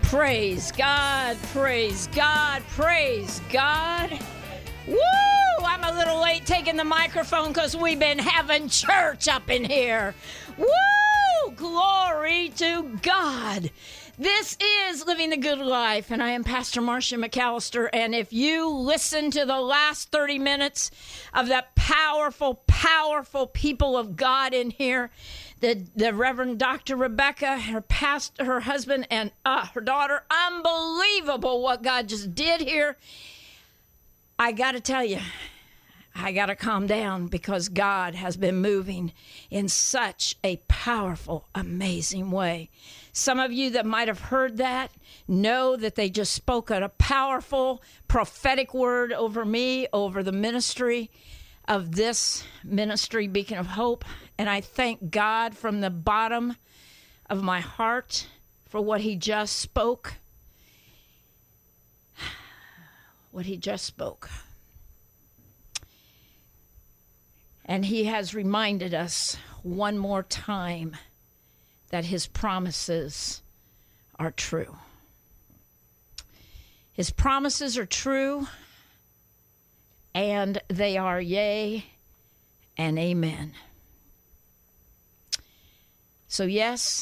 Praise God, praise God, praise God. Woo! I'm a little late taking the microphone because we've been having church up in here. Woo! Glory to God. This is Living the Good Life, and I am Pastor Marcia McAllister, and if you listen to the last 30 minutes of that powerful, powerful people of God in here, the Reverend Dr. Rebecca, her husband, and her daughter, unbelievable what God just did here. I got to tell you, I got to calm down because God has been moving in such a powerful, amazing way. Some of you that might have heard that know that they just spoke a powerful prophetic word over me, over the ministry of this ministry, Beacon of Hope. And I thank God from the bottom of my heart for what he just spoke. What he just spoke. And he has reminded us one more time that his promises are true. His promises are true, and they are yea and amen. So yes,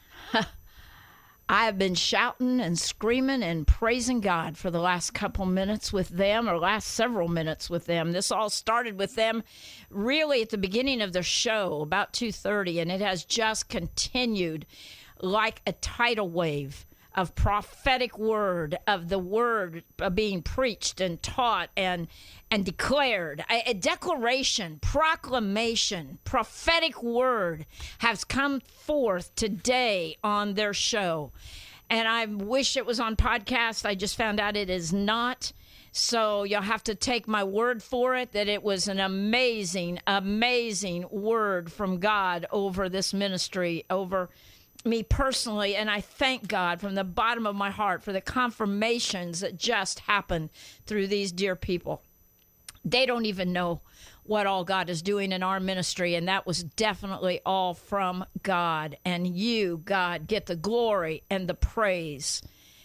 I have been shouting and screaming and praising God for the last couple minutes with them, or last several minutes with them. This all started with them really at the beginning of their show, about 2:30, and it has just continued like a tidal wave of prophetic word, of the word being preached and taught and declared. A declaration, proclamation, prophetic word has come forth today on their show. And I wish it was on podcast. I just found out it is not. So you'll have to take my word for it that it was an amazing, amazing word from God over this ministry, over me personally, and I thank God from the bottom of my heart for the confirmations that just happened through these dear people. They don't even know what all God is doing in our ministry, and that was definitely all from God. And you, God, get the glory and the praise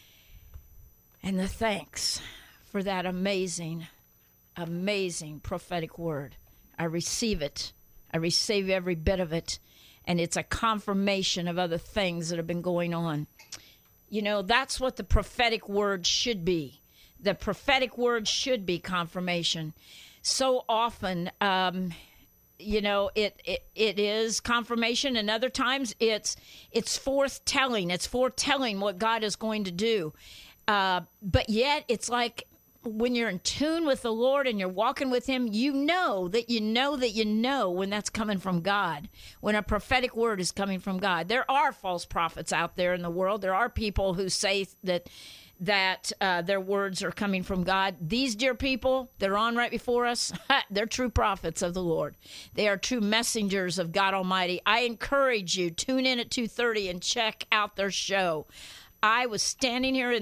and the thanks for that amazing, amazing prophetic word. I receive it. I receive every bit of it. And it's a confirmation of other things that have been going on. You know, that's what the prophetic word should be. The prophetic word should be confirmation. So often, you know, it is confirmation, and other times it's forthtelling. It's foretelling what God is going to do. But yet, it's like when you're in tune with the Lord and you're walking with him, you know that you know that you know when that's coming from God, when a prophetic word is coming from God. There are false prophets out there in the world. There are people who say that their words are coming from God. These dear people that are on right before us, they're true prophets of the Lord. They are true messengers of God Almighty. I encourage you, tune in at 2:30 and check out their show. I was standing here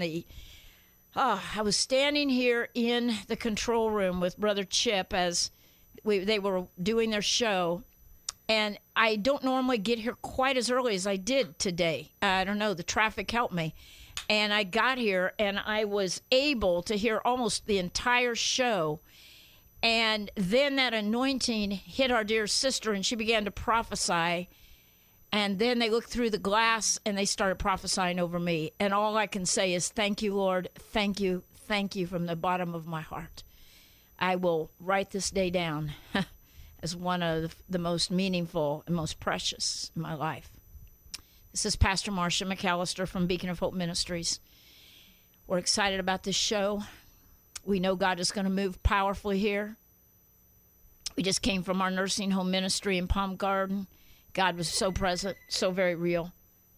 I was standing here in the control room with Brother Chip as they were doing their show, and I don't normally get here quite as early as I did today. I don't know, the traffic helped me, and I got here, and I was able to hear almost the entire show, and then that anointing hit our dear sister, and she began to prophesy. And then they looked through the glass and they started prophesying over me. And all I can say is, thank you, Lord. Thank you from the bottom of my heart. I will write this day down as one of the most meaningful and most precious in my life. This is Pastor Marcia McAllister from Beacon of Hope Ministries. We're excited about this show. We know God is going to move powerfully here. We just came from our nursing home ministry in Palm Garden. God was so present, so very real,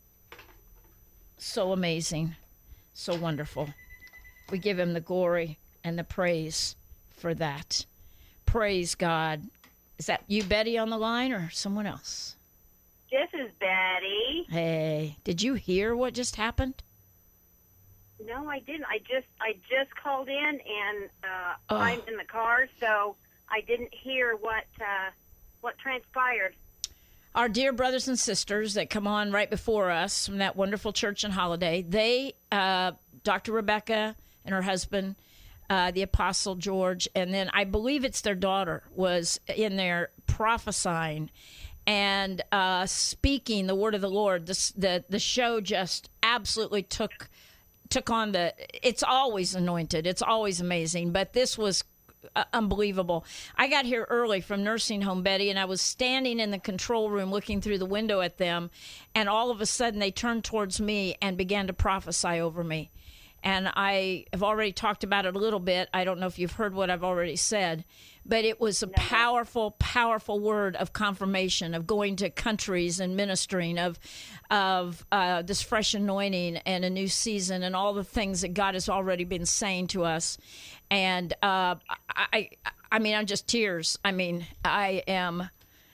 so amazing, so wonderful. We give him the glory and the praise for that. Praise God. Is that you, Betty, on the line, or someone else? This is Betty. Hey, did you hear what just happened? No, I didn't. I just called in, and I'm in the car, so I didn't hear what transpired. our dear brothers and sisters that come on right before us from that wonderful church and holiday, they, Dr. Rebecca and her husband, the Apostle George, and then I believe it's their daughter, was in there prophesying and speaking the word of the Lord. The show just absolutely took on it's always anointed. It's always amazing. But this was unbelievable. I got here early from nursing home, Betty, and I was standing in the control room looking through the window at them, and all of a sudden they turned towards me and began to prophesy over me. And I have already talked about it a little bit. I don't know if you've heard what I've already said, but it was a powerful, powerful word of confirmation, of going to countries and ministering, of this fresh anointing and a new season and all the things that God has already been saying to us. And I mean, I'm just tears. I mean, I am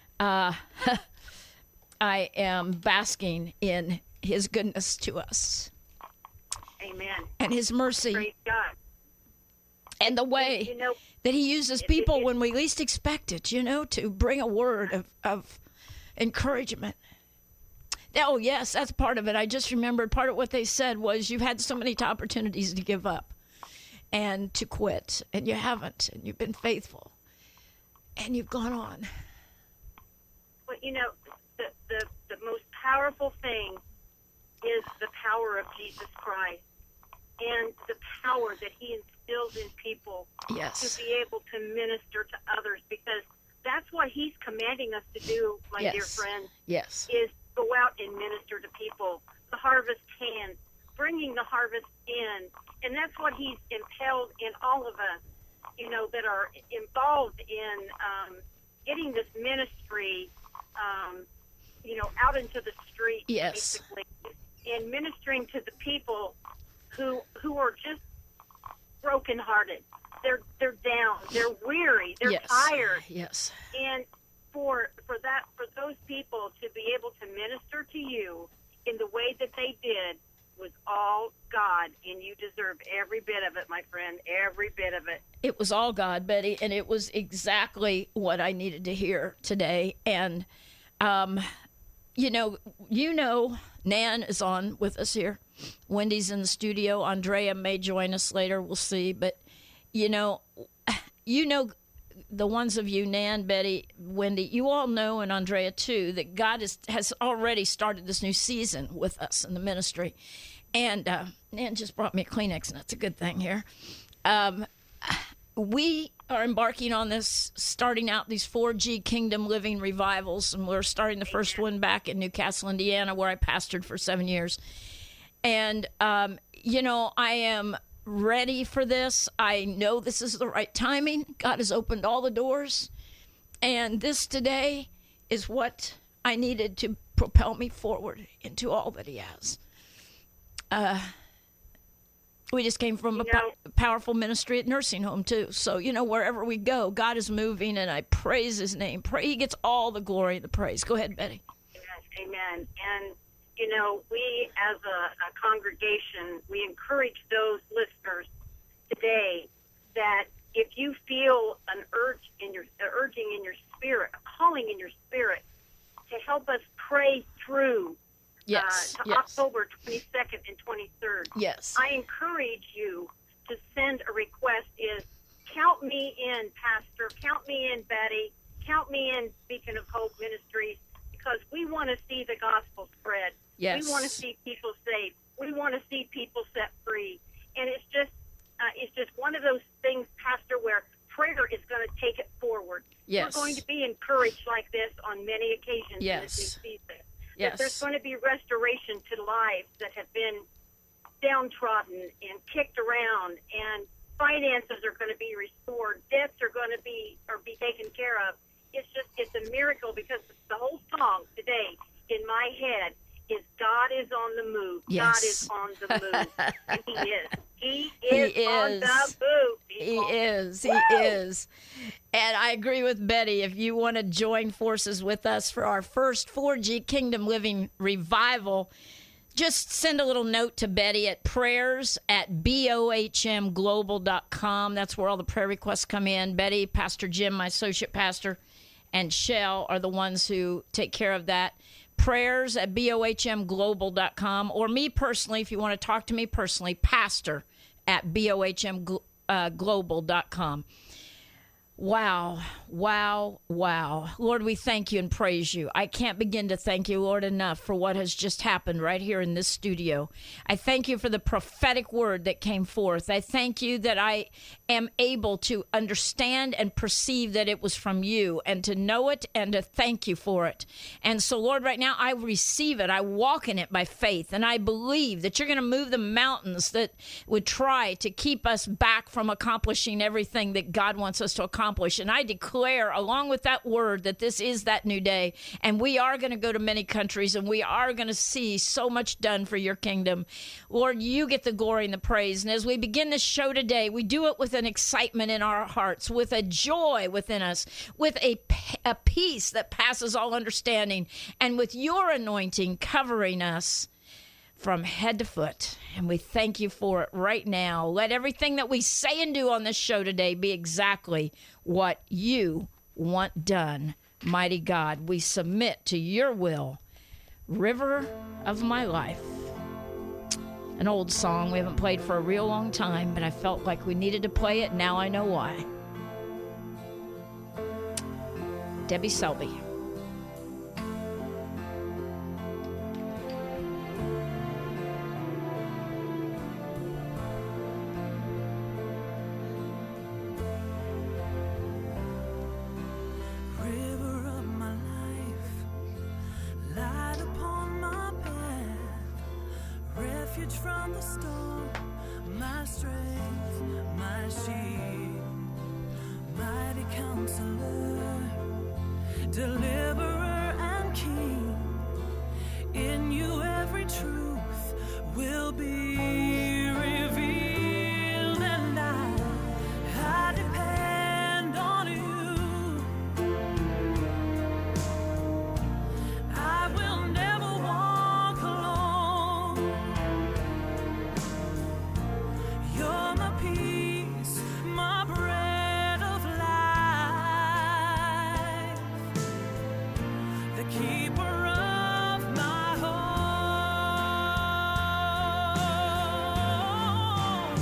basking in His goodness to us. Amen. And His mercy. Praise God. And the way that He uses people when we least expect it, to bring a word of encouragement. Oh, yes, that's part of it. I just remembered part of what they said was, you've had so many opportunities to give up and to quit, and you haven't, and you've been faithful, and you've gone on. Well, the most powerful thing is the power of Jesus Christ and the power that He instills in people yes. to be able to minister to others, because that's what He's commanding us to do, my yes. dear friends, yes. is go out and minister to people. The harvest hand, bringing the harvest in. And that's what He's impelled in all of us, that are involved in getting this ministry, out into the street, yes. basically, and ministering to the people who are just brokenhearted. They're down. They're weary. They're yes. tired. Yes. And for those people to be able to minister to you in the way that they did was all God, and you deserve every bit of it, my friend, every bit of it. It was all God, Betty, and it was exactly what I needed to hear today. And, Nan is on with us here. Wendy's in the studio. Andrea may join us later. We'll see. But, the ones of you, Nan, Betty, Wendy, you all know, and Andrea too, that God has already started this new season with us in the ministry. And Nan just brought me a Kleenex, and that's a good thing here. We are embarking on this, starting out these 4G Kingdom Living revivals, and we're starting the first one back in Newcastle, Indiana, where I pastored for 7 years. And, I am ready for this. I know this is the right timing. God has opened all the doors, and this today is what I needed to propel me forward into all that He has. We just came from a powerful ministry at nursing home too. So, wherever we go, God is moving, and I praise His name. He gets all the glory and the praise. Go ahead, Betty. Amen. And, we as a congregation, we encourage those listeners today that if you feel an urging in your spirit, a calling in your spirit to help us pray through yes. October 22nd and 23rd. Yes. I encourage you to send a request count me in, Pastor, count me in, Betty, count me in, Beacon of Hope Ministries, because we want to see the gospel spread. Yes. We want to see people saved. We want to see people set free. And it's just one of those things, Pastor, where prayer is going to take it forward. Yes. We're going to be encouraged like this on many occasions yes. in this new season. Yes. That there's going to be restoration to lives that have been downtrodden and kicked around, and finances are going to be restored. Debts are going to be taken care of. It's a miracle, because the whole song today in my head is God is on the move. Yes. God is on the move. And He is. He is on the move. He is. And I agree with Betty. If you want to join forces with us for our first 4G Kingdom Living revival, just send a little note to Betty at prayers@bohmglobal.com. That's where all the prayer requests come in. Betty, Pastor Jim, my associate pastor, and Shell are the ones who take care of that. Prayers at bohmglobal.com, or me personally, if you want to talk to me personally, pastor at bohmglobal.com. Wow, wow, wow. Lord, we thank you and praise you. I can't begin to thank you, Lord, enough for what has just happened right here in this studio. I thank you for the prophetic word that came forth. I thank you that I am able to understand and perceive that it was from you, and to know it and to thank you for it. And so, Lord, right now I receive it. I walk in it by faith, and I believe that you're going to move the mountains that would try to keep us back from accomplishing everything that God wants us to accomplish. And I declare, along with that word, that this is that new day, and we are going to go to many countries, and we are going to see so much done for your kingdom. Lord, you get the glory and the praise. And as we begin this show today, we do it with an excitement in our hearts, with a joy within us, with a peace that passes all understanding, and with your anointing covering us from head to foot. And we thank you for it right now. Let everything that we say and do on this show today be exactly what you want done. Mighty God, we submit to your will. River of My Life. An old song we haven't played for a real long time, but I felt like we needed to play it. Now I know why. Debbie Selby. From the storm, my strength, my shield, mighty counselor, deliverer and king. In you every truth will be revealed, and I depend on you. I will never walk alone. You're my peace, my bread of life, the keeper of my home,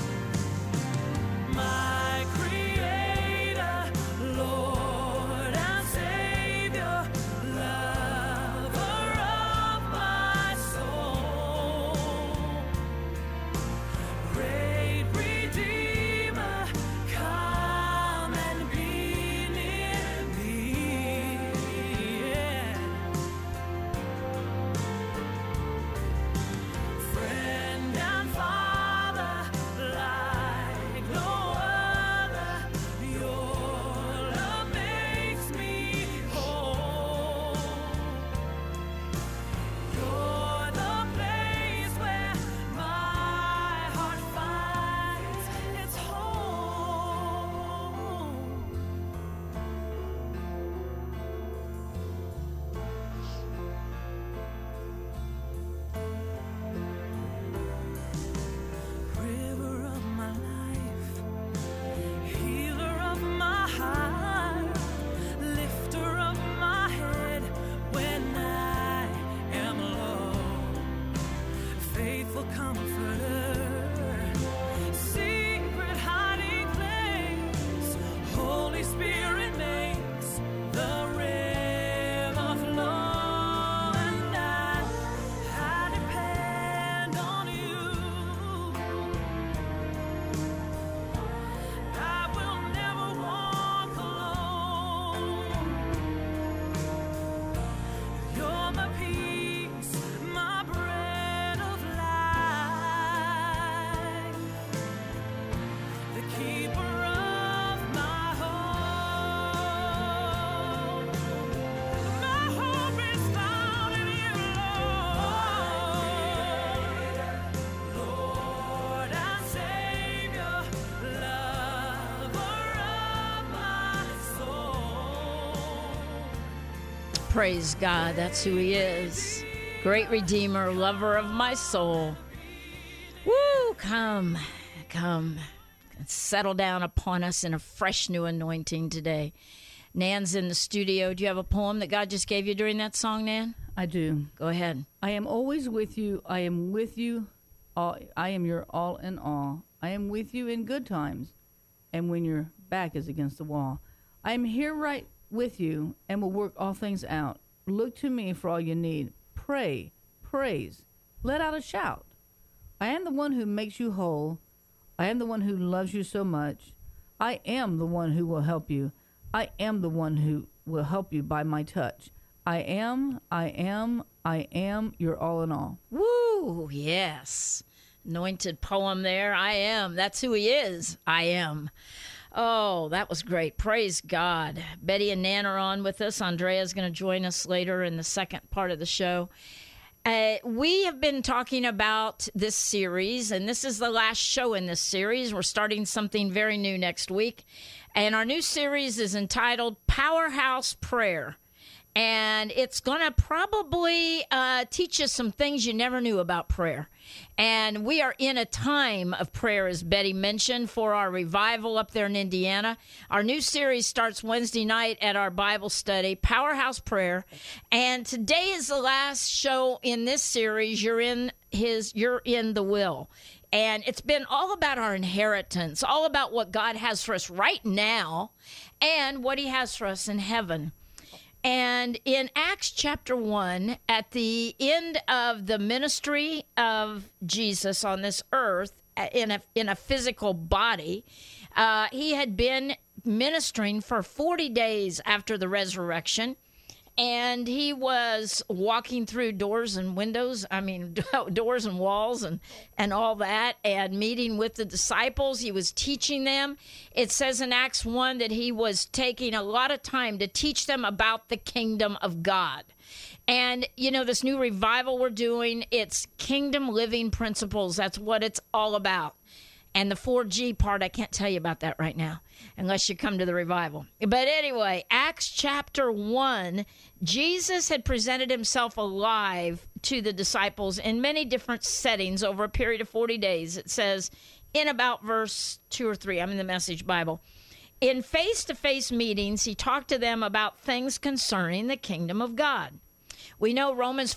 my creator, Lord and Savior, lover of my soul. Great Redeemer, come and be near me. Friend and Father, like no other, your love makes me whole. You're the place where my heart finds its home. River of my life, healer of my heart, lifter of my head when I am low, faithful comforter, secret hiding place, Holy Spirit makes the river flow, and I depend on you. I will never walk alone. You're my peace, my bread of life, the keeper of my home. My hope is found in you, Lord and Savior, lover of my soul. Praise God, that's who he is. Great Redeemer, lover of my soul. Woo, come, come, and settle down upon us in a fresh new anointing today. Nan's in the studio. Do you have a poem that God just gave you during that song, Nan? I do. Go ahead. I am always with you. I am with you. I am your all in all. I am with you in good times and when your back is against the wall. I am here right with you and will work all things out. Look to me for all you need. Pray, praise, let out a shout. I am the one who makes you whole. I am the one who loves you so much. I am the one who will help you. I am the one who will help you by my touch. I am your all in all. Woo, yes. Anointed poem there. I am. That's who he is. I am. Oh, that was great. Praise God. Betty and Nan are on with us. Andrea's going to join us later in the second part of the show. We have been talking about this series, and this is the last show in this series. We're starting something very new next week. And our new series is entitled Powerhouse Prayer. And it's going to probably teach you some things you never knew about prayer. And we are in a time of prayer, as Betty mentioned, for our revival up there in Indiana. Our new series starts Wednesday night at our Bible study, Powerhouse Prayer. And today is the last show in this series. You're in the will. And it's been all about our inheritance, all about what God has for us right now and what he has for us in heaven. And in Acts chapter 1, at the end of the ministry of Jesus on this earth, in a physical body, he had been ministering for 40 days after the resurrection. And he was walking through doors and windows, doors and walls and all that, and meeting with the disciples. He was teaching them. It says in Acts 1 that he was taking a lot of time to teach them about the kingdom of God. And, this new revival we're doing, it's kingdom living principles. That's what it's all about. And the 4G part, I can't tell you about that right now, unless you come to the revival. But anyway, Acts chapter 1, Jesus had presented himself alive to the disciples in many different settings over a period of 40 days. It says in about verse 2 or 3, I'm in the Message Bible. In face-to-face meetings, he talked to them about things concerning the kingdom of God. We know Romans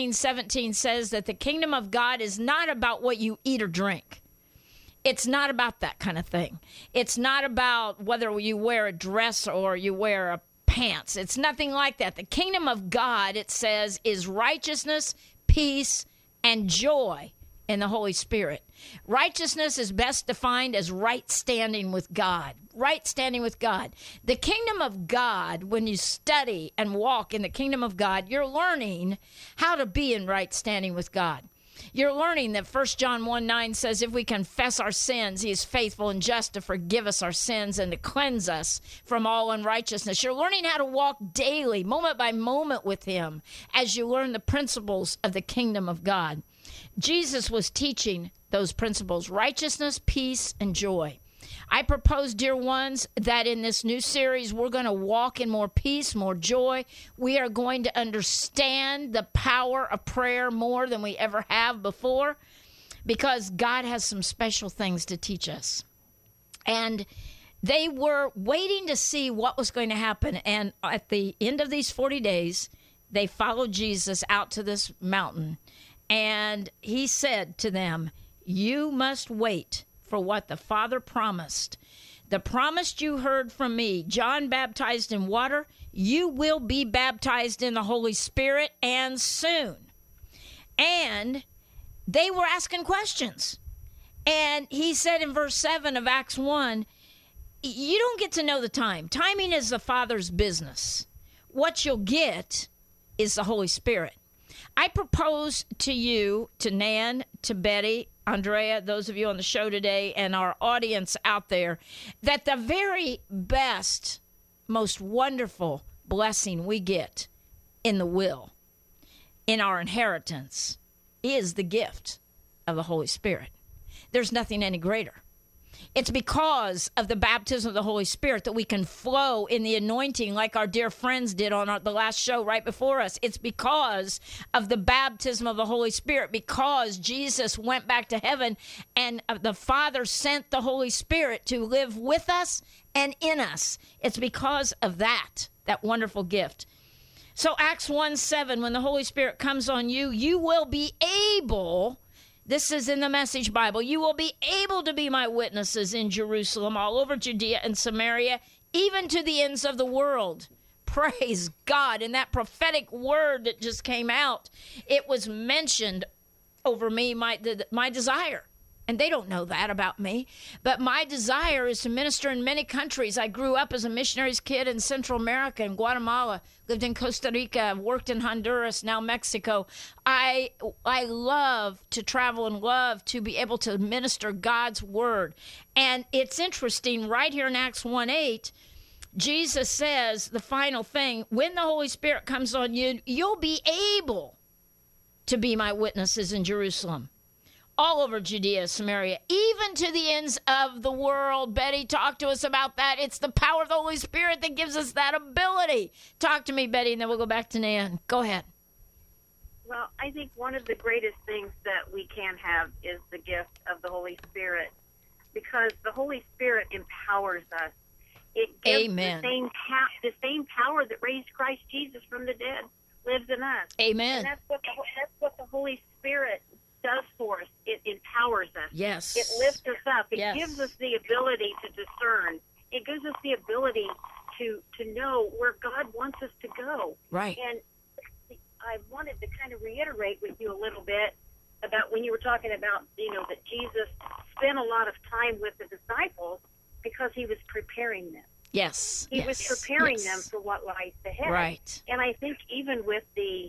14:17 says that the kingdom of God is not about what you eat or drink. It's not about that kind of thing. It's not about whether you wear a dress or you wear a pants. It's nothing like that. The kingdom of God, it says, is righteousness, peace, and joy in the Holy Spirit. Righteousness is best defined as right standing with God. Right standing with God. The kingdom of God, when you study and walk in the kingdom of God, you're learning how to be in right standing with God. You're learning that 1 John 1:9 says, if we confess our sins, he is faithful and just to forgive us our sins and to cleanse us from all unrighteousness. You're learning how to walk daily, moment by moment with him as you learn the principles of the kingdom of God. Jesus was teaching those principles, righteousness, peace, and joy. I propose, dear ones, that in this new series, we're going to walk in more peace, more joy. We are going to understand the power of prayer more than we ever have before, because God has some special things to teach us. And they were waiting to see what was going to happen. And at the end of these 40 days, they followed Jesus out to this mountain. And he said to them, you must wait for what the Father promised. The promise you heard from me, John baptized in water, you will be baptized in the Holy Spirit, and soon. And they were asking questions. And he said in verse 7 of Acts 1, you don't get to know the time. Timing is the Father's business. What you'll get is the Holy Spirit. I propose to you, to Nan, to Betty, Andrea, those of you on the show today, and our audience out there, that the very best, most wonderful blessing we get in the will, in our inheritance, is the gift of the Holy Spirit. There's nothing any greater. It's because of the baptism of the Holy Spirit that we can flow in the anointing like our dear friends did on the last show right before us. It's because of the baptism of the Holy Spirit, because Jesus went back to heaven and the Father sent the Holy Spirit to live with us and in us. It's because of that wonderful gift. So Acts 1:7, when the Holy Spirit comes on you, you will be able... This is in the Message Bible. You will be able to be my witnesses in Jerusalem, all over Judea and Samaria, even to the ends of the world. Praise God. And that prophetic word that just came out, it was mentioned over me, my desire. And they don't know that about me. But my desire is to minister in many countries. I grew up as a missionary's kid in Central America, in Guatemala, lived in Costa Rica, worked in Honduras, now Mexico. I love to travel and love to be able to minister God's word. And it's interesting, right here in Acts 1:8, Jesus says the final thing, when the Holy Spirit comes on you, you'll be able to be my witnesses in Jerusalem, all over Judea, Samaria, even to the ends of the world. Betty, talk to us about that. It's the power of the Holy Spirit that gives us that ability. Talk to me, Betty, and then we'll go back to Nan. Go ahead. Well, I think one of the greatest things that we can have is the gift of the Holy Spirit, because the Holy Spirit empowers us. It gives Amen. the same power that raised Christ Jesus from the dead lives in us. Amen. And that's what the Holy Spirit does for us. It empowers us. Yes. It lifts us up. It Yes. gives us the ability to discern. It gives us the ability to know where God wants us to go. Right. And I wanted to kind of reiterate with you a little bit about when you were talking about, that Jesus spent a lot of time with the disciples because he was preparing them. Yes. He was preparing them for what lies ahead. Right. And I think even with the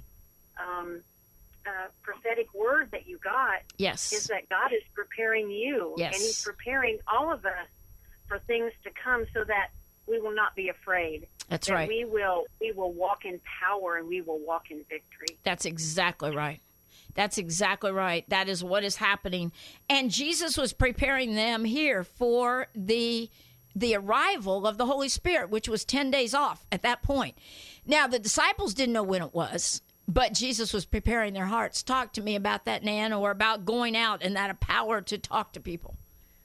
prophetic word that you got, Yes. is that God is preparing you, Yes. and he's preparing all of us for things to come, so that we will not be afraid. That's that right. We will walk in power, and we will walk in victory. That's exactly right. That's exactly right. That is what is happening. And Jesus was preparing them here for the arrival of the Holy Spirit, which was 10 days off at that point. Now, the disciples didn't know when it was, but Jesus was preparing their hearts. Talk to me about that, Nan, or about going out and that power to talk to people.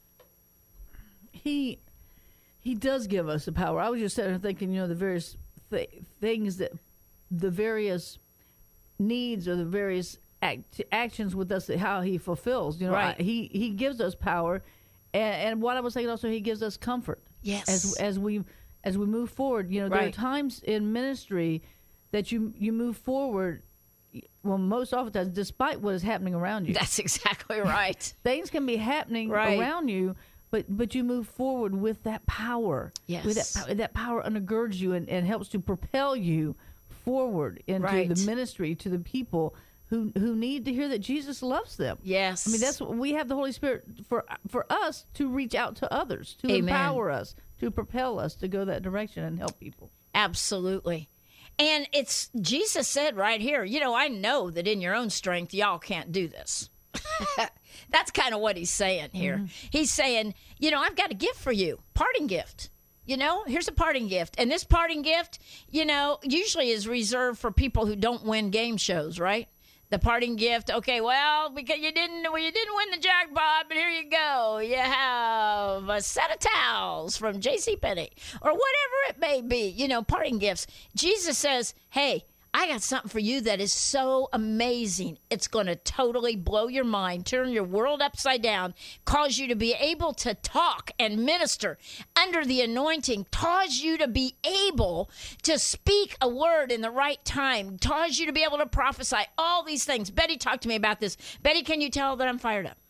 He does give us the power. I was just sitting there thinking, the various things that the various needs or the various actions with us, how he fulfills. Right. He gives us power, and what I was saying also, he gives us comfort. Yes. As we move forward, there are Right. times in ministry that you move forward. Well, most often, despite what is happening around you, That's exactly right. things can be happening Right. around you. But you move forward with that power. Yes. With that power undergirds you and helps to propel you forward into Right. the ministry to the people who need to hear that Jesus loves them. Yes. I mean, that's what we have, the Holy Spirit for us to reach out to others, to Amen. empower us, to propel us to go that direction and help people. Absolutely. And it's Jesus said right here, I know that in your own strength, y'all can't do this. That's kind of what he's saying here. Mm-hmm. He's saying, I've got a gift for you, parting gift. Here's a parting gift. And this parting gift, usually is reserved for people who don't win game shows, right? The parting gift, okay, well, because you didn't win the jackpot, but here you go. You have a set of towels from JCPenney or whatever it may be, parting gifts. Jesus says, hey, I got something for you that is so amazing. It's going to totally blow your mind, turn your world upside down, cause you to be able to talk and minister under the anointing, cause you to be able to speak a word in the right time, cause you to be able to prophesy, all these things. Betty, talk to me about this. Betty, can you tell that I'm fired up?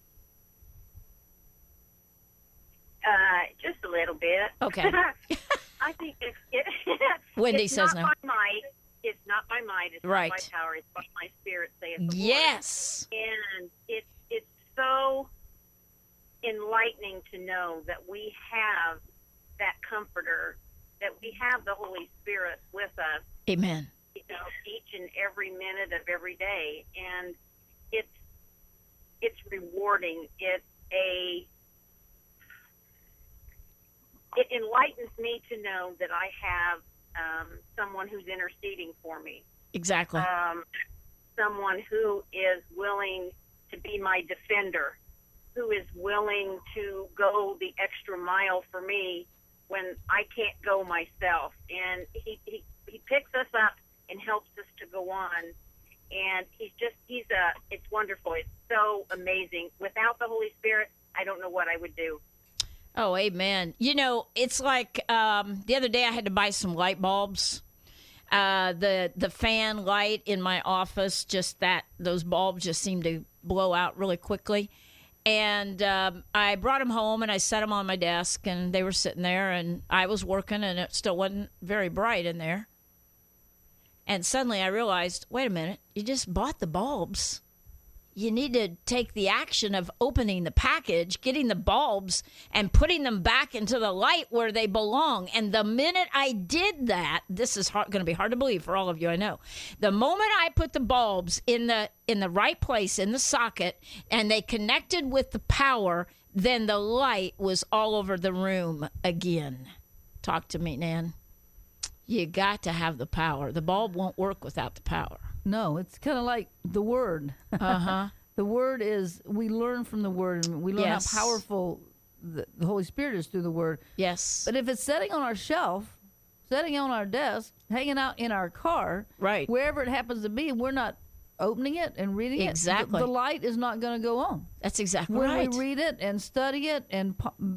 Just a little bit. Okay. I think Wendy it's says not no. by might. It's not by might. It's Right. not by power. It's by my spirit, saith the Lord. Yes. And it's so enlightening to know that we have that comforter, that we have the Holy Spirit with us, Amen. each and every minute of every day. And it's rewarding. It's a it enlightens me to know that I have someone who's interceding for me, Exactly. someone who is willing to be my defender, who is willing to go the extra mile for me when I can't go myself. And he picks us up and helps us to go on. And it's wonderful. It's so amazing. Without the Holy Spirit, I don't know what I would do. Oh, amen. You know, it's like the other day I had to buy some light bulbs. The fan light in my office, those bulbs just seem to blow out really quickly. And I brought them home and I set them on my desk, and they were sitting there, and I was working, and it still wasn't very bright in there. And suddenly I realized, wait a minute, you just bought the bulbs. You need to take the action of opening the package, getting the bulbs, and putting them back into the light where they belong. And the minute I did that, this is going to be hard to believe for all of you, I know. The moment I put the bulbs in the right place, in the socket, and they connected with the power, then the light was all over the room again. Talk to me, Nan. You got to have the power. The bulb won't work without the power. No, it's kind of like the Word. The Word is, we learn from the Word, and we learn Yes. how powerful the Holy Spirit is through the Word. Yes. But if it's sitting on our shelf, sitting on our desk, hanging out in our car, Right. wherever it happens to be, we're not opening it and reading Exactly. it, the light is not going to go on. That's exactly When right. we read it and study it and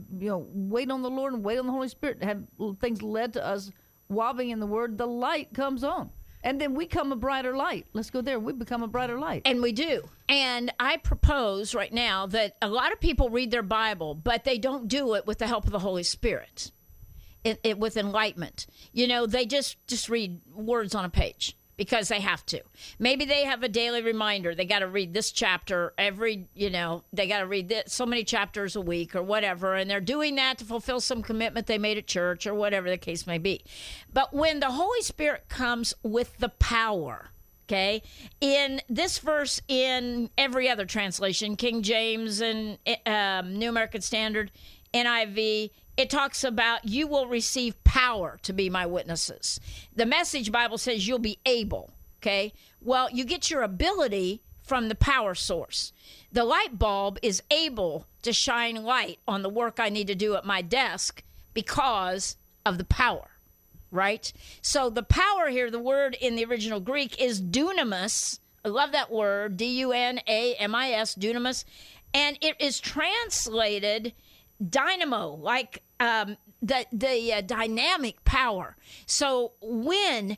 wait on the Lord and wait on the Holy Spirit, have things led to us wobbling in the Word, the light comes on. And then we become a brighter light. Let's go there. We become a brighter light. And we do. And I propose right now that a lot of people read their Bible, but they don't do it with the help of the Holy Spirit, with enlightenment. You know, they just read words on a page because they have to. Maybe they have a daily reminder. They got to read this chapter they got to read so many chapters a week or whatever. And they're doing that to fulfill some commitment they made at church or whatever the case may be. But when the Holy Spirit comes with the power, okay, in this verse, in every other translation, King James and New American Standard, NIV, it talks about you will receive power to be my witnesses. The Message Bible says you'll be able, okay? Well, you get your ability from the power source. The light bulb is able to shine light on the work I need to do at my desk because of the power, right? So the power here, the word in the original Greek is dunamis. I love that word, D-U-N-A-M-I-S, dunamis. And it is translated dynamo, like the dynamic power. So when,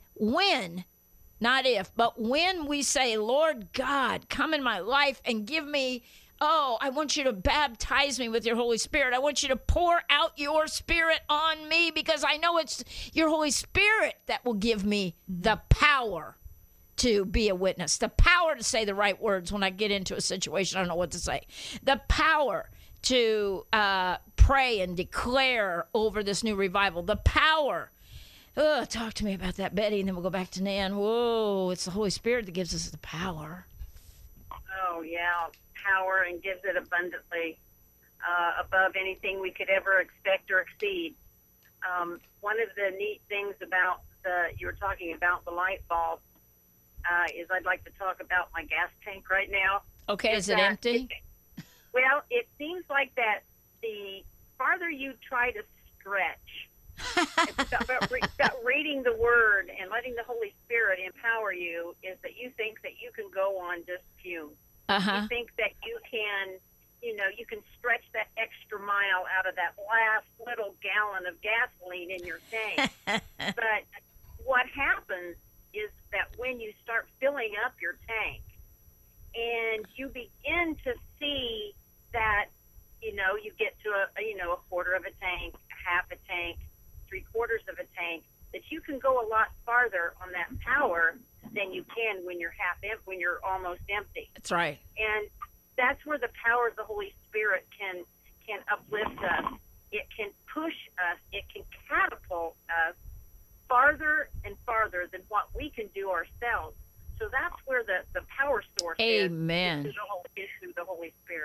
not if, but when we say, Lord God, come in my life and give me, I want you to baptize me with your Holy Spirit. I want you to pour out your Spirit on me because I know it's your Holy Spirit that will give me the power to be a witness, the power to say the right words when I get into a situation I don't know what to say, the power to pray and declare over this new revival, the power. Talk to me about that, Betty, and then we'll go back to Nan. Whoa, it's the Holy Spirit that gives us the power. Oh, yeah, power, and gives it abundantly above anything we could ever expect or exceed. One of the neat things about you were talking about the light bulb is I'd like to talk about my gas tank right now. Okay, is it empty? Well, it seems like that the farther you try to stretch about reading the Word and letting the Holy Spirit empower you, is that you think that you can go on just fumes. You think that you can, you can stretch that extra mile out of that last little gallon of gasoline in your tank. But what happens is that when you start filling up your tank and you begin to see that, you get to a quarter of a tank, half a tank, 3/4 of a tank, that you can go a lot farther on that power than you can when you're when you're almost empty. That's right. And that's where the power of the Holy Spirit can uplift us. It can push us. It can catapult us farther and farther than what we can do ourselves. So that's where the power source Amen. is through the Holy Spirit.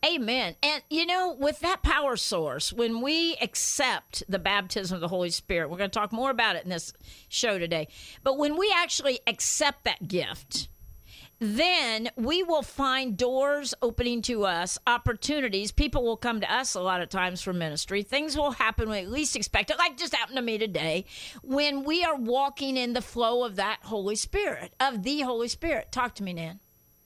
Amen. And, you know, with that power source, when we accept the baptism of the Holy Spirit, we're going to talk more about it in this show today, but when we actually accept that gift, then we will find doors opening to us, opportunities. People will come to us a lot of times for ministry. Things will happen when we least expect it, like just happened to me today, when we are walking in the flow of that Holy Spirit, of the Holy Spirit. Talk to me, Nan.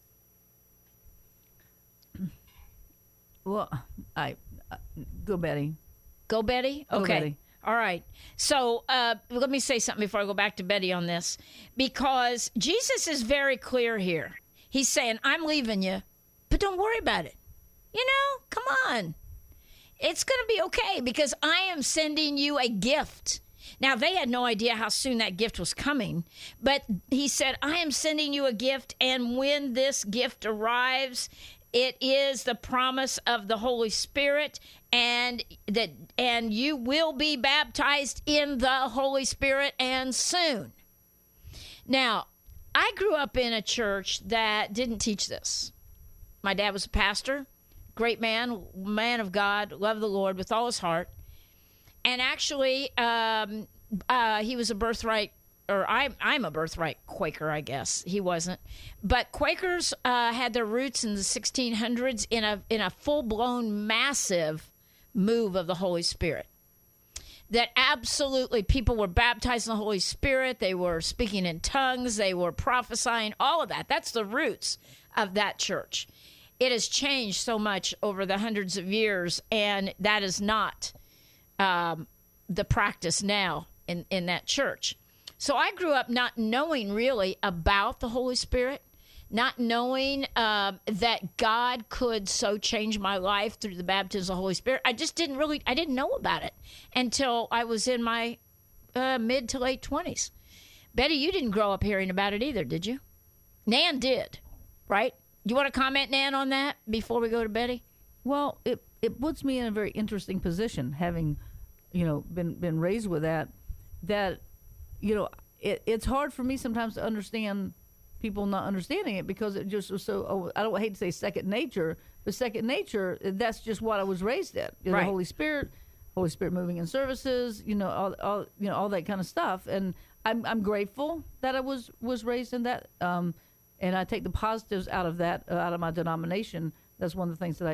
Well, go Betty. Go, Betty? Go, Okay. Betty. All right. So let me say something before I go back to Betty on this, because Jesus is very clear here. He's saying, I'm leaving you, but don't worry about it. You know, come on. It's going to be okay because I am sending you a gift. Now, they had no idea how soon that gift was coming, but he said, I am sending you a gift, and when this gift arrives, it is the promise of the Holy Spirit, and you will be baptized in the Holy Spirit, and soon. Now, I grew up in a church that didn't teach this. My dad was a pastor, great man of God, loved the Lord with all his heart. And actually, he was a birthright, or I'm a birthright Quaker, I guess. He wasn't. But Quakers had their roots in the 1600s in a full-blown, massive move of the Holy Spirit. That absolutely people were baptized in the Holy Spirit. They were speaking in tongues. They were prophesying, all of that. That's the roots of that church. It has changed so much over the hundreds of years, and that is not the practice now in that church. So I grew up not knowing really about the Holy Spirit, not knowing that God could so change my life through the baptism of the Holy Spirit. I just didn't know about it until I was in my mid to late 20s. Betty, you didn't grow up hearing about it either, did you? Nan did, right? You want to comment, Nan, on that before we go to Betty? Well, it puts me in a very interesting position, having, been raised with that, it's hard for me sometimes to understand people not understanding it, because it just was so, I don't hate to say second nature, but second nature, that's just what I was raised at. Right. The Holy Spirit moving in services, all that kind of stuff. And I'm grateful that I was raised in that. And I take the positives out of that, out of my denomination. That's one of the things that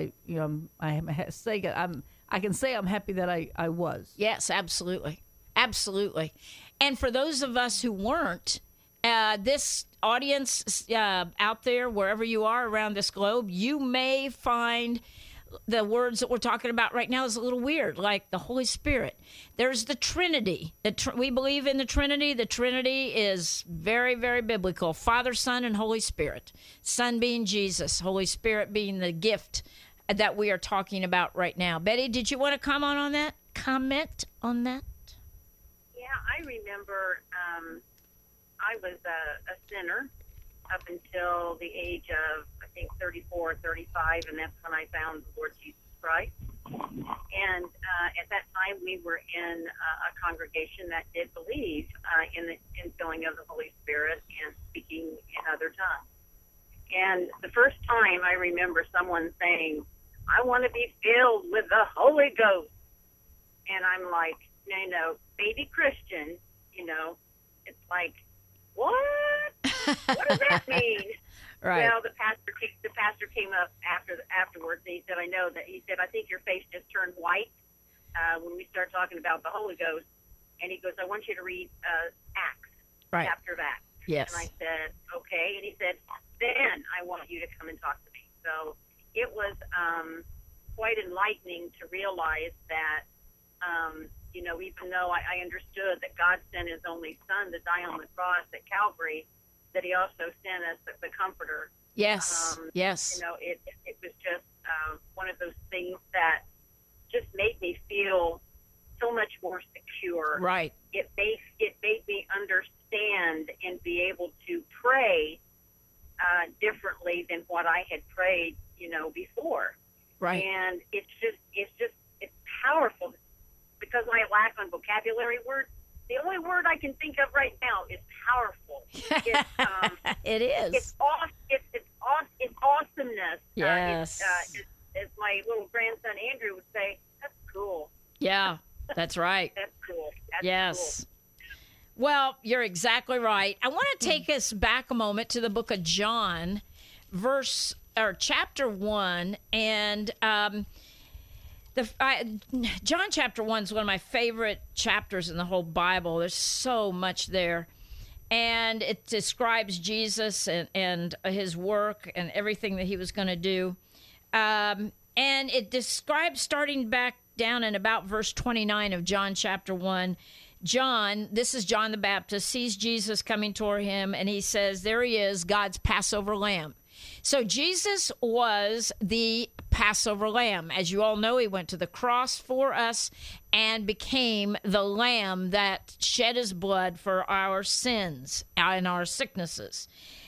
I can say I'm happy that I was. Yes, absolutely. Absolutely. And for those of us who weren't, this audience out there, wherever you are around this globe, you may find the words that we're talking about right now is a little weird, like the Holy Spirit. There's the Trinity. We believe in the Trinity. The Trinity is very, very biblical. Father, Son, and Holy Spirit. Son being Jesus, Holy Spirit being the gift that we are talking about right now. Betty, did you want to comment on that? Yeah, I remember I was a sinner up until the age of, I think, 34 or 35, and that's when I found the Lord Jesus Christ. And at that time, we were in a congregation that did believe in the infilling of the Holy Spirit and speaking in other tongues. And the first time I remember someone saying, I want to be filled with the Holy Ghost. And I'm like, no, baby Christian, it's like, what? What does that mean? Right. Well, the pastor came up afterwards, and he said, I know that. He said, I think your face just turned white when we start talking about the Holy Ghost. And he goes, I want you to read Acts, Right. chapter of Acts. Yes. And I said, okay. And he said, then I want you to come and talk to me. So it was quite enlightening to realize that, even though I understood that God sent his only son to die on the cross at Calvary, that he also sent us the Comforter. Yes. Yes. It was just one of those things that just made me feel so much more secure. Right. It made me understand and be able to pray differently than what I had prayed, before. Right. And it's powerful because I lack on vocabulary words. The only word I can think of right now is powerful. It's It is. It's awesomeness. Yes. Is my little grandson Andrew would say, "That's cool. Yeah, that's right. That's cool. That's Yes. cool." Well, you're exactly right. I want to take us back a moment to the book of John, chapter 1, and John chapter 1 is one of my favorite chapters in the whole Bible. There's so much there. And it describes Jesus and his work and everything that he was going to do. And it describes, starting back down in about verse 29 of John chapter 1, this is John the Baptist, sees Jesus coming toward him, and he says, there he is, God's Passover lamb. So Jesus was the Passover lamb. As you all know, he went to the cross for us and became the lamb that shed his blood for our sins and our sicknesses.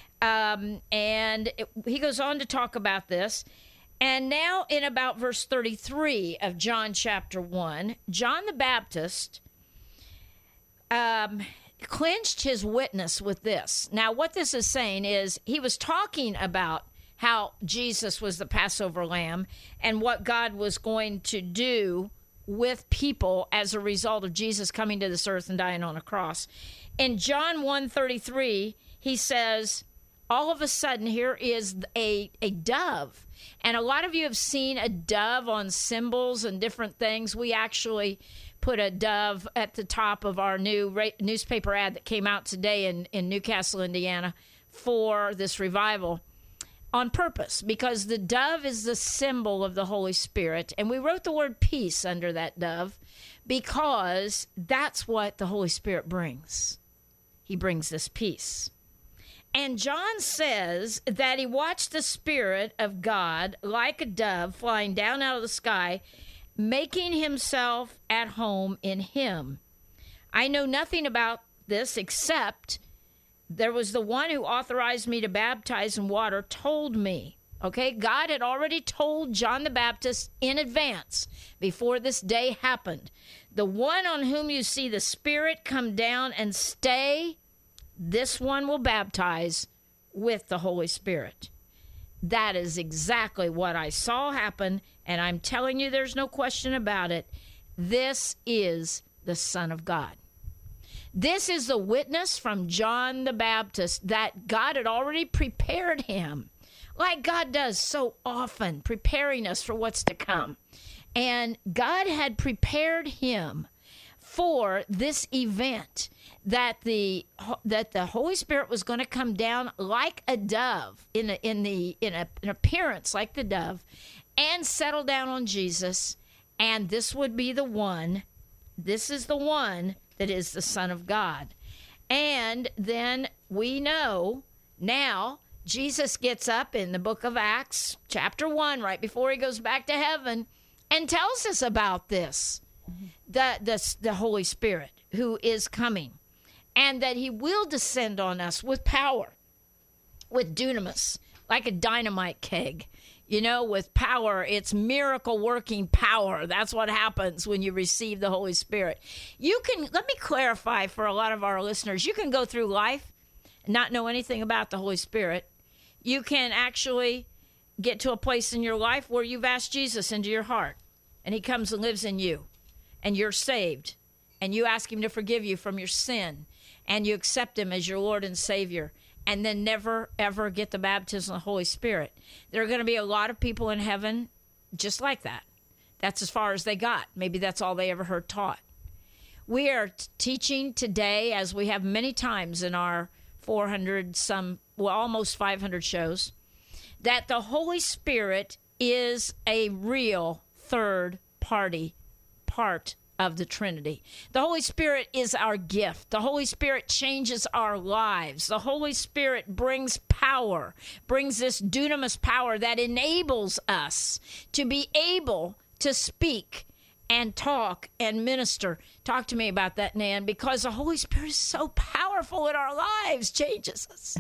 He goes on to talk about this. And now in about verse 33 of John chapter 1, John the Baptist clinched his witness with this. Now, what this is saying is he was talking about how Jesus was the Passover lamb and what God was going to do with people as a result of Jesus coming to this earth and dying on a cross. In John 1:33, he says, all of a sudden, here is a dove. And a lot of you have seen a dove on symbols and different things. We actually put a dove at the top of our new newspaper ad that came out today in Newcastle, Indiana, for this revival on purpose, because the dove is the symbol of the Holy Spirit. And we wrote the word peace under that dove because that's what the Holy Spirit brings. He brings this peace. And John says that he watched the Spirit of God like a dove flying down out of the sky, making himself at home in him. I know nothing about this except there was the one who authorized me to baptize in water told me. Okay, God had already told John the Baptist in advance before this day happened. The one on whom you see the Spirit come down and stay, this one will baptize with the Holy Spirit. That is exactly what I saw happen, and I'm telling you there's no question about it. This is the Son of God. This is the witness from John the Baptist that God had already prepared him, like God does so often, preparing us for what's to come. And God had prepared him for this event, that the Holy Spirit was going to come down like a dove in an appearance like the dove, and settle down on Jesus. And this would be the one. This is the one that is the Son of God. And then we know now Jesus gets up in the book of Acts, chapter 1, right before he goes back to heaven, and tells us about this, the Holy Spirit who is coming, and that he will descend on us with power, with dunamis, like a dynamite keg. You know, with power, it's miracle-working power. That's what happens when you receive the Holy Spirit. Let me clarify for a lot of our listeners, you can go through life and not know anything about the Holy Spirit. You can actually get to a place in your life where you've asked Jesus into your heart, and he comes and lives in you, and you're saved, and you ask him to forgive you from your sin, and you accept him as your Lord and Savior, and then never, ever get the baptism of the Holy Spirit. There are going to be a lot of people in heaven just like that. That's as far as they got. Maybe that's all they ever heard taught. We are teaching today, as we have many times in our 400 almost 500 shows, that the Holy Spirit is a real third party part of the Trinity. The Holy Spirit is our gift. The Holy Spirit changes our lives. The Holy Spirit brings power, brings this dunamis power that enables us to be able to speak and talk and minister. Talk to me about that, Nan, because the Holy Spirit is so powerful in our lives. Changes us.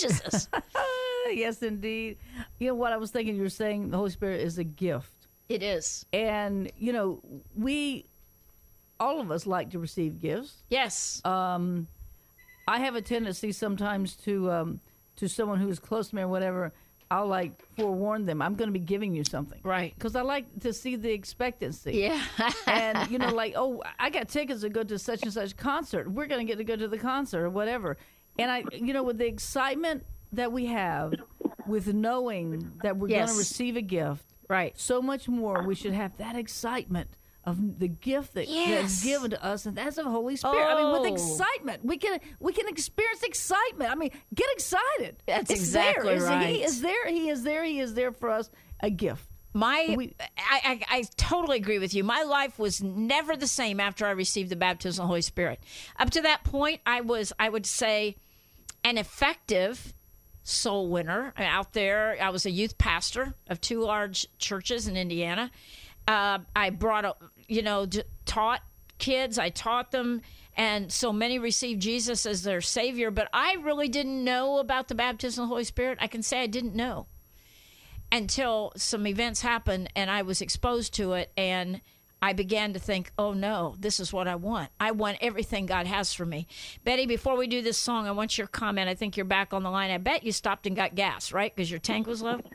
Yes, indeed. You know what I was thinking, you were saying the Holy Spirit is a gift. It is. And, you know, all of us like to receive gifts. Yes. I have a tendency sometimes to someone who is close to me or whatever, I'll like forewarn them. I'm going to be giving you something, Right. Because I like to see the expectancy. Yeah. And like, oh, I got tickets to go to such and such concert. We're going to get to go to the concert or whatever. And I, with the excitement that we have with knowing that we're going Yes. to receive a gift, Right. so much more we should have that excitement of the gift that's given to us, and that's the Holy Spirit. I mean, with Oh. excitement, we can experience excitement. I mean, get excited. That's It's exactly there. right. He is there. He is there. He is there for us. A gift. I totally agree with you. My life was never the same after I received the baptism of the Holy Spirit. Up to that point, I would say, an effective soul winner out there. I was a youth pastor of 2 large churches in Indiana. I brought, taught kids. I taught them, and so many received Jesus as their Savior. But I really didn't know about the baptism of the Holy Spirit. I can say I didn't know until some events happened, and I was exposed to it, and I began to think, oh no, this is what I want. I want everything God has for me. Betty, before we do this song, I want your comment. I think you're back on the line. I bet you stopped and got gas, right? Because your tank was low?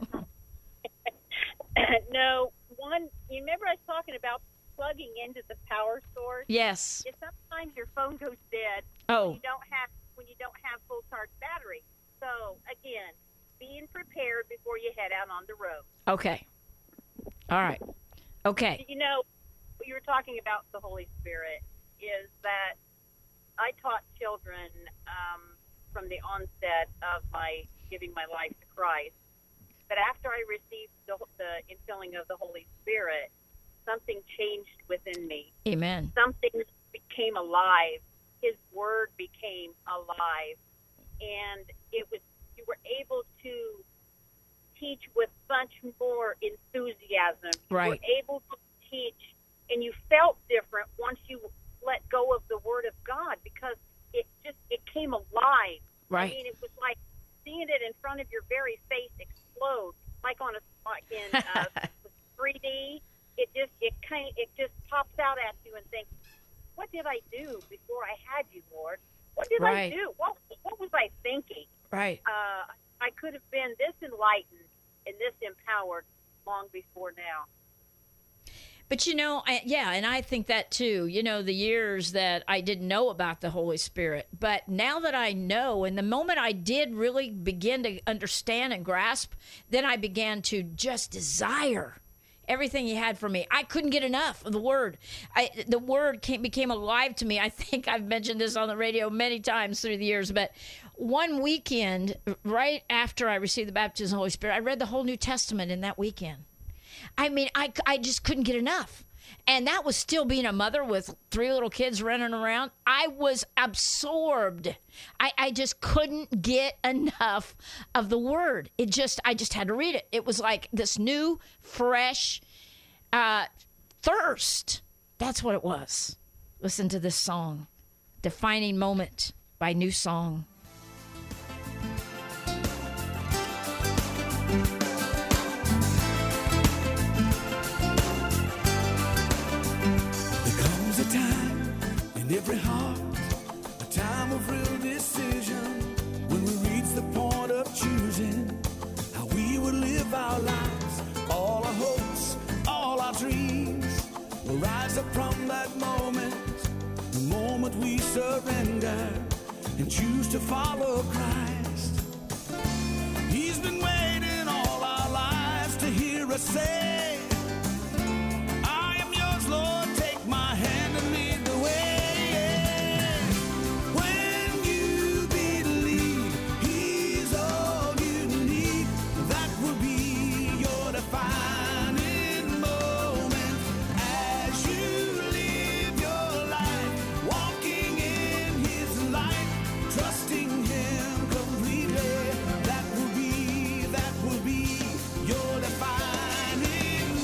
No, you remember I was talking about plugging into the power source? Yes. Sometimes your phone goes dead Oh. when you don't have full charge battery. So again, being prepared before you head out on the road. Okay. All right. Okay. What you were talking about the Holy Spirit is that I taught children from the onset of my giving my life to Christ that after I received the infilling of the Holy Spirit, something changed within me. Amen. Something became alive. His word became alive, and you were able to teach with much more enthusiasm. Right. You were able to teach, and you felt different once you let go of the Word of God, because it came alive. Right. I mean, it was like seeing it in front of your very face explode, like in 3D. It just pops out at you and thinks, what did I do before I had you, Lord? What did I do? What was I thinking? Right. I could have been this enlightened and this empowered long before now. But, and I think that too, the years that I didn't know about the Holy Spirit. But now that I know, and the moment I did really begin to understand and grasp, then I began to just desire everything he had for me. I couldn't get enough of the Word. The Word became alive to me. I think I've mentioned this on the radio many times through the years, but one weekend, right after I received the baptism of the Holy Spirit, I read the whole New Testament in that weekend. I mean, I just couldn't get enough. And that was still being a mother with 3 little kids running around. I was absorbed. I just couldn't get enough of the Word. I just had to read it. It was like this new, fresh thirst. That's what it was. Listen to this song, Defining Moment by New Song. In every heart, a time of real decision, when we reach the point of choosing how we will live our lives. All our hopes, all our dreams will rise up from that moment, the moment we surrender and choose to follow Christ. He's been waiting all our lives to hear us say, I am yours, Lord, take my hand and lead the way. That will be your defining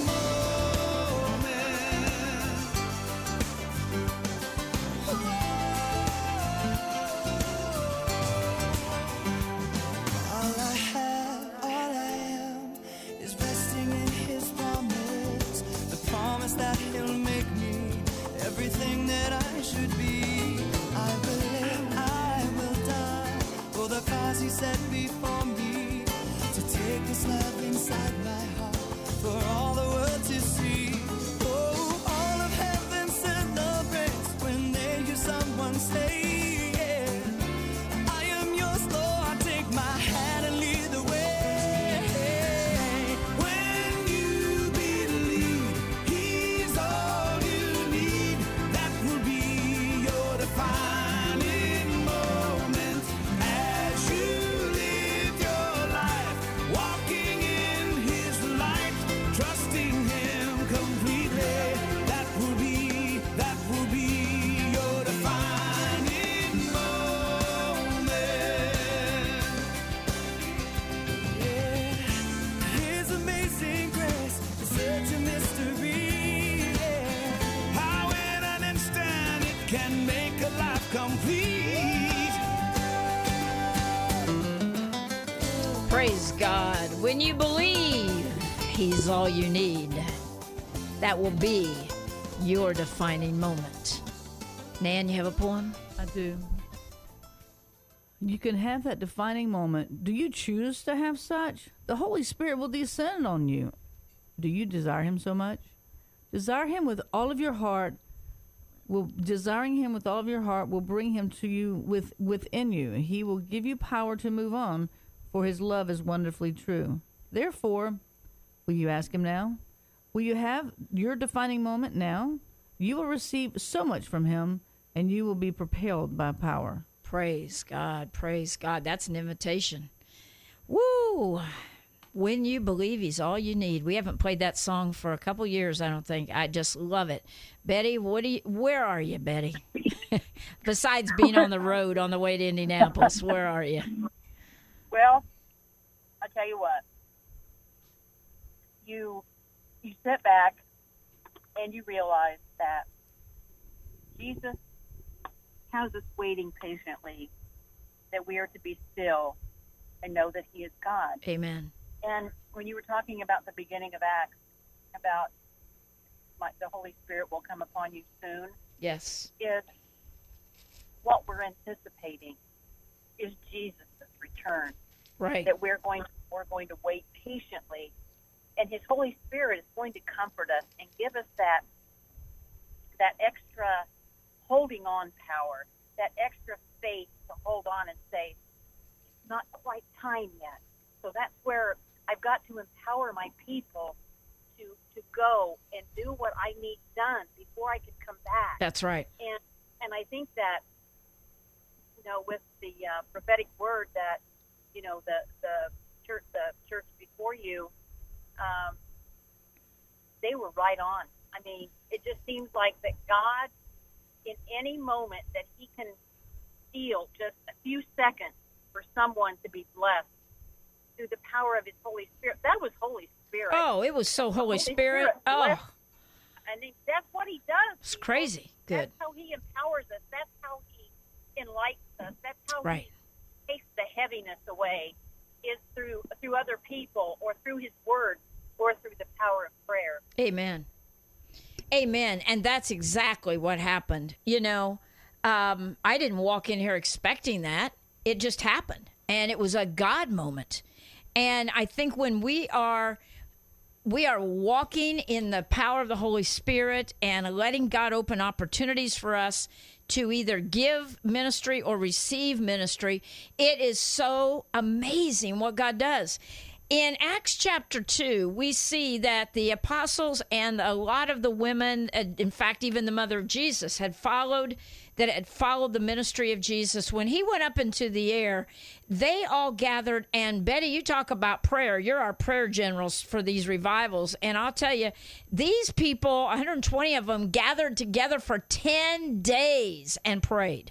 Praise God. When you believe He's all you need, that will be your defining moment. Nan, you have a poem? I do. You can have that defining moment. Do you choose to have such? The Holy Spirit will descend on you. Do you desire Him so much? Desire Him with all of your heart. Desiring Him with all of your heart will bring Him to you within you. He will give you power to move on, for His love is wonderfully true. Therefore, will you ask Him now? Will you have your defining moment now? You will receive so much from Him, and you will be propelled by power. Praise God. Praise God. That's an invitation. Woo! When you believe He's all you need. We haven't played that song for a couple years, I don't think. I just love it. Betty, where are you, Betty? Besides being on the road on the way to Indianapolis, where are you? Well, I'll tell you what. You sit back and you realize that Jesus has us waiting patiently, that we are to be still and know that He is God. Amen. And when you were talking about the beginning of Acts, about the Holy Spirit will come upon you soon, yes, it's what we're anticipating is Jesus' return. Right. That we're going to wait patiently, and His Holy Spirit is going to comfort us and give us that extra holding on power, that extra faith to hold on and say, it's not quite time yet. So that's where I've got to empower my people to go and do what I need done before I can come back. That's right. And I think that, with the prophetic word that, the church before you, they were right on. I mean, it just seems like that God, in any moment that He can steal just a few seconds for someone to be blessed through the power of His Holy Spirit. That was Holy Spirit. Oh, it was so Holy Spirit. Oh, I mean, that's what He does. It's crazy. Good. That's how He empowers us. That's how He enlightens us. That's how Right. He takes the heaviness away, is through other people or through His Word or through the power of prayer. Amen. Amen. And that's exactly what happened. I didn't walk in here expecting that. It just happened. And it was a God moment. And I think when we are walking in the power of the Holy Spirit and letting God open opportunities for us to either give ministry or receive ministry, it is so amazing what God does. In Acts chapter 2, we see that the apostles and a lot of the women, in fact, even the mother of Jesus, had followed the ministry of Jesus. When He went up into the air, they all gathered. And Betty, you talk about prayer. You're our prayer generals for these revivals. And I'll tell you, these people, 120 of them, gathered together for 10 days and prayed.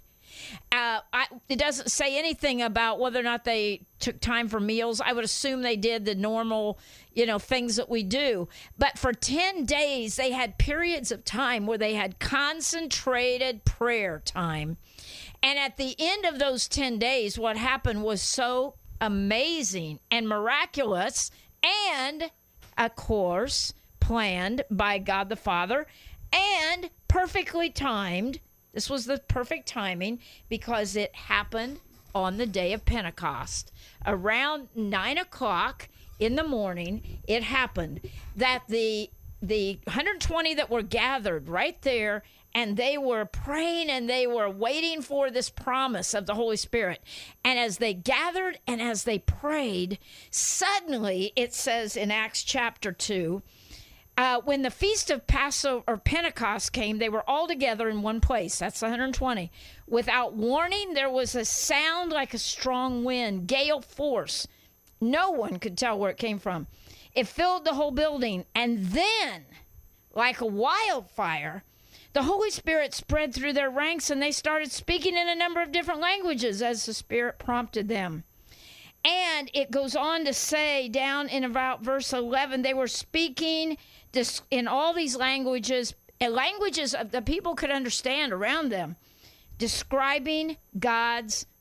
It doesn't say anything about whether or not they took time for meals. I would assume they did the normal, things that we do. But for 10 days, they had periods of time where they had concentrated prayer time. And at the end of those 10 days, what happened was so amazing and miraculous and, of course, planned by God the Father and perfectly timed. This was the perfect timing because it happened on the day of Pentecost. Around 9 o'clock in the morning, it happened that the 120 that were gathered right there, and they were praying and they were waiting for this promise of the Holy Spirit. And as they gathered and as they prayed, suddenly, it says in Acts chapter 2, when the feast of Passover or Pentecost came, they were all together in one place. That's 120. Without warning, there was a sound like a strong wind, gale force. No one could tell where it came from. It filled the whole building. And then, like a wildfire, the Holy Spirit spread through their ranks, and they started speaking in a number of different languages as the Spirit prompted them. And it goes on to say down in about verse 11, they were speaking in all these languages that the people could understand around them, describing God's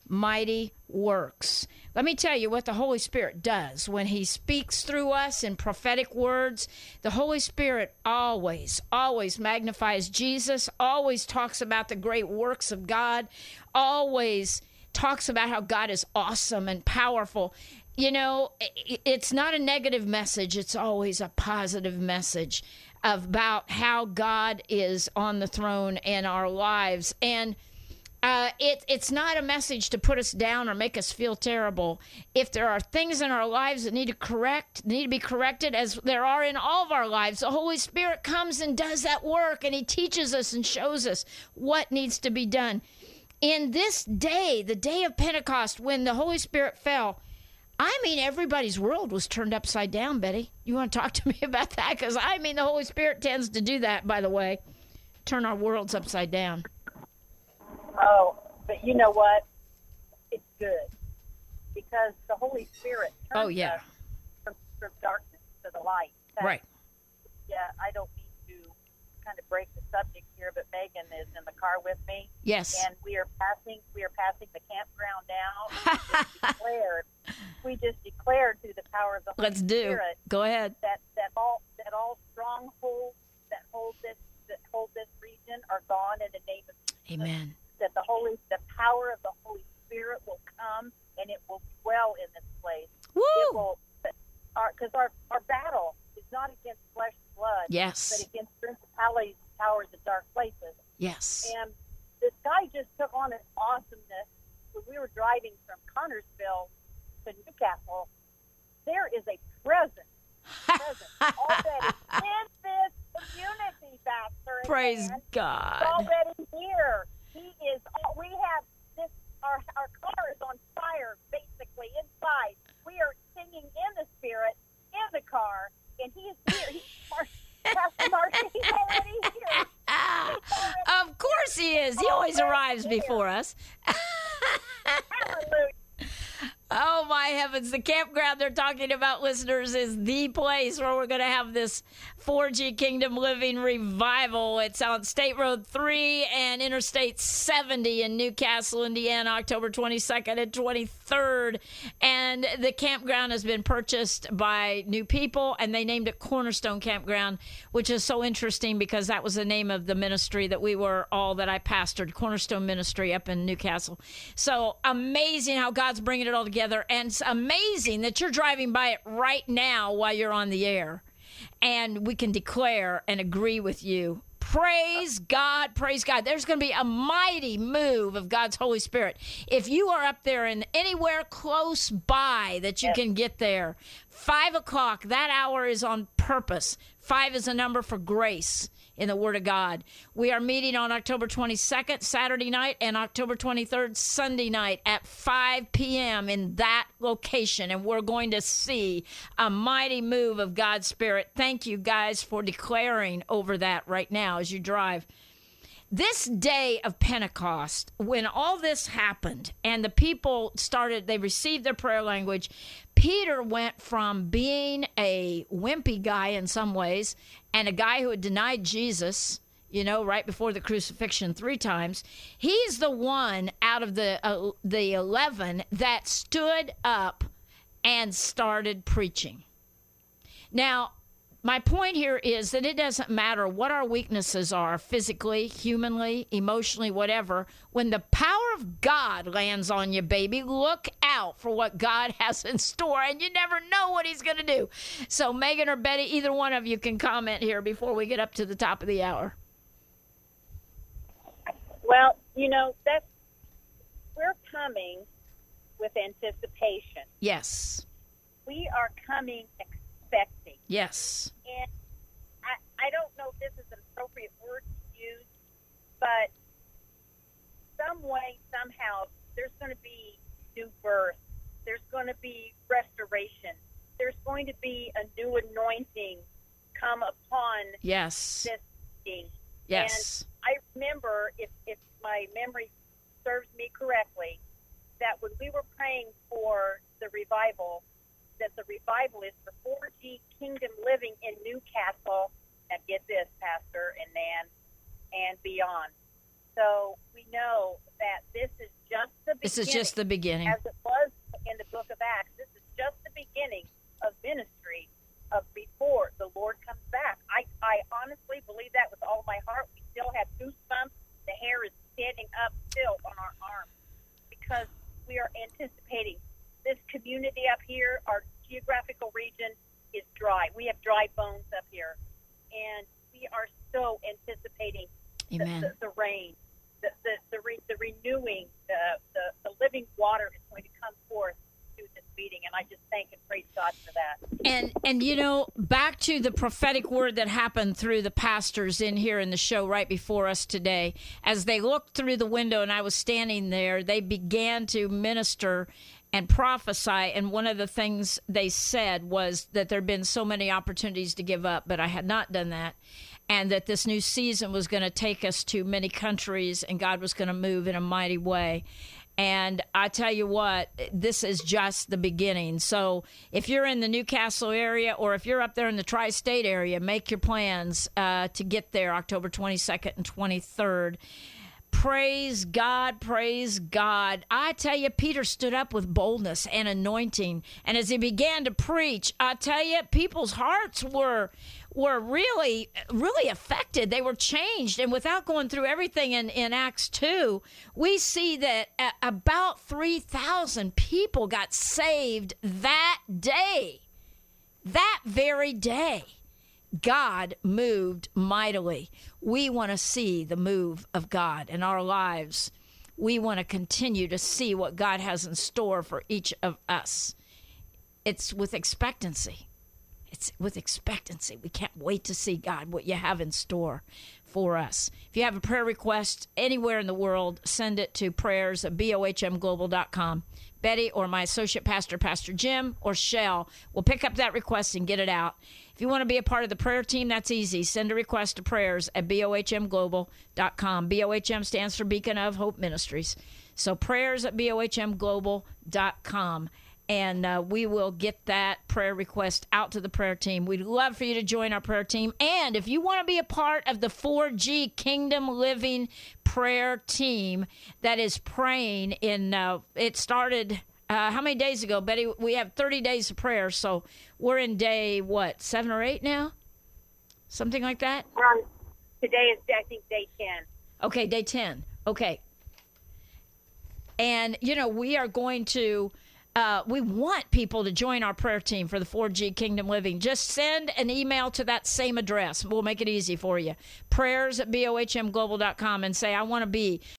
mighty works. Let me tell you what the Holy Spirit does when he speaks through us in prophetic words. The Holy Spirit always magnifies Jesus, always talks about the great works of God, always talks about how God is awesome and powerful. You know, it's not a negative message. It's always a positive message about how God is on the throne in our lives. And it's not a message to put us down or make us feel terrible. If there are things in our lives that need to be corrected, as there are in all of our lives, the Holy Spirit comes and does that work, and he teaches us and shows us what needs to be done. In this day, the day of Pentecost, when the Holy Spirit fell, I mean, everybody's world was turned upside down, Betty. You want to talk to me about that? Because, I mean, the Holy Spirit tends to do that, by the way, turn our worlds upside down. Oh, but you know what? It's good because the Holy Spirit turns us from darkness to the light. Right. Yeah, I don't mean to kind of break the subject here, but Megan is in the car with me. Yes. And we are passing the campground now. We just declared through the power of the Holy Spirit. Go ahead. That all strongholds that hold this region are gone in the name of Jesus. Amen. That the power of the Holy Spirit will come and it will dwell in this place. Woo! It will, because our battle is not against flesh and blood, Yes. but against principalities, powers, and dark places. Yes. And this guy just took on an awesomeness. When we were driving from Connersville to Newcastle, there is a presence already in this community, Pastor. Praise God. It's already here. We have this. Our car is on fire, basically inside. We are singing in the Spirit in the car, and he is here. Pastor Marcy, he's already here. Of course he is. He always arrives before us. Hallelujah. Oh, my heavens. The campground they're talking about, listeners, is the place where we're going to have this 4G Kingdom Living revival. It's on State Road 3 and Interstate 70 in Newcastle, Indiana, October 22nd and 23rd. And the campground has been purchased by New People, and they named it Cornerstone Campground, which is so interesting because that was the name of the ministry that I pastored, Cornerstone Ministry up in Newcastle. So amazing how God's bringing it all together. And it's amazing that you're driving by it right now while you're on the air. And we can declare and agree with you. Praise God, praise God. There's going to be a mighty move of God's Holy Spirit. If you are up there and anywhere close by that you can get there, 5 o'clock, that hour is on purpose. 5 is a number for grace in the Word of God. We are meeting on October 22nd, Saturday night, and October 23rd, Sunday night at 5 p.m. in that location, and we're going to see a mighty move of God's Spirit. Thank you, guys, for declaring over that right now as you drive. This day of Pentecost, when all this happened and the people they received their prayer language, Peter went from being a wimpy guy in some ways and a guy who had denied Jesus, right before the crucifixion 3 times. He's the one out of the 11 that stood up and started preaching. Now, my point here is that it doesn't matter what our weaknesses are, physically, humanly, emotionally, whatever. When the power of God lands on you, baby, look out for what God has in store, and you never know what he's going to do. So Megan or Betty, either one of you can comment here before we get up to the top of the hour. Well, we're coming with anticipation. Yes. We are coming expecting. Yes. And I don't know if this is an appropriate word to use, but some way, somehow, there's going to be new birth. There's going to be restoration. There's going to be a new anointing come upon yes. this thing. Yes. And I remember, if my memory serves me correctly, that when we were praying for the revival, that the revival is for 4G Kingdom Living in Newcastle, and get this, Pastor and Nan, and beyond. So we know that this is just the beginning. This is just the beginning. As it was in the book of Acts, this is just the beginning of ministry of before the Lord comes back. I honestly believe that with all my heart. We still have goosebumps. The hair is standing up still on our arms because we are anticipating this community up here, our geographical region is dry. We have dry bones up here, and we are so anticipating the rain, the renewing, the living water is going to come forth through this meeting, and I just thank and praise God for that. And you know, back to the prophetic word that happened through the pastors in here in the show right before us today. As they looked through the window and I was standing there, they began to minister and prophesy, and one of the things they said was that there had been so many opportunities to give up, but I had not done that, and that this new season was going to take us to many countries, and God was going to move in a mighty way. And I tell you what, this is just the beginning. So if you're in the Newcastle area, or if you're up there in the tri-state area, make your plans to get there October 22nd and 23rd. Praise God, praise God. I tell you, Peter stood up with boldness and anointing. And as he began to preach, I tell you, people's hearts were really, really affected. They were changed. And without going through everything in Acts 2, we see that about 3,000 people got saved that day, that very day. God moved mightily. We want to see the move of God in our lives. We want to continue to see what God has in store for each of us. It's with expectancy. It's with expectancy. We can't wait to see, God, what you have in store for us. If you have a prayer request anywhere in the world, send it to prayers@bohmglobal.com. Betty or my associate pastor, Pastor Jim, or Shell will pick up that request and get it out. If you want to be a part of the prayer team, that's easy. Send a request to prayers@bohmglobal.com. BOHM stands for Beacon of Hope Ministries. So prayers@bohmglobal.com. And we will get that prayer request out to the prayer team. We'd love for you to join our prayer team. And if you want to be a part of the 4G Kingdom Living prayer team that is praying in, it started, how many days ago, Betty? We have 30 days of prayer. So we're in day, 7 or 8 now? Something like that? Today is, I think, day 10. Okay, day 10. Okay. And, you know, we are going to... we want people to join our prayer team for the 4G Kingdom Living. Just send an email to that same address. We'll make it easy for you. Prayers@bohmglobal.com and say, I want to be